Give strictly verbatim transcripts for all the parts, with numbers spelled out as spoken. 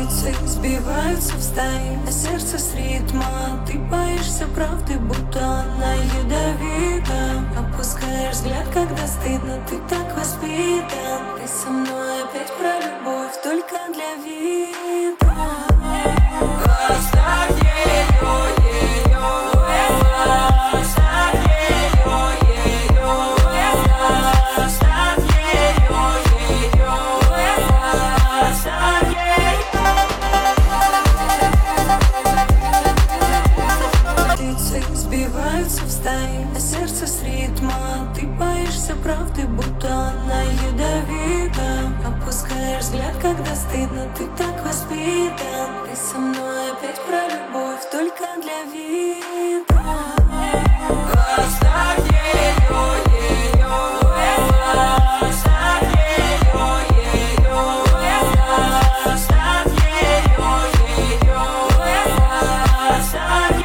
Птицы сбиваются в стаи, а сердце с ритма. Ты боишься правды, будто она ядовита. Опускаешь взгляд, когда стыдно, ты так воспитан. Ты со мной опять про любовь, только для вида. Оставь ее, ее, оставь ее, ее, оставь ее, ее, оставь ее. Птицы сбиваются в стаи, а сердце с ритма. Ты боишься правды, будто она ядовита. Опускаешь взгляд, когда стыдно, ты так воспитан. Ты со мной опять про любовь, только для вида. Оставь ее, ее, оставь ее, ее, оставь ее, ее, оставь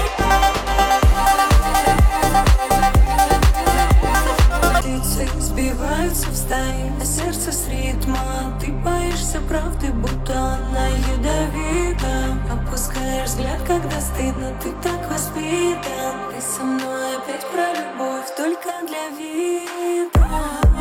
ее. Птицы сбиваются в стаи, а сердце с ритма. Ты боишься правды, будто она ядовита. Опускаешь взгляд, когда стыдно, ты так воспитан. Ты со мной опять про любовь, только для вида.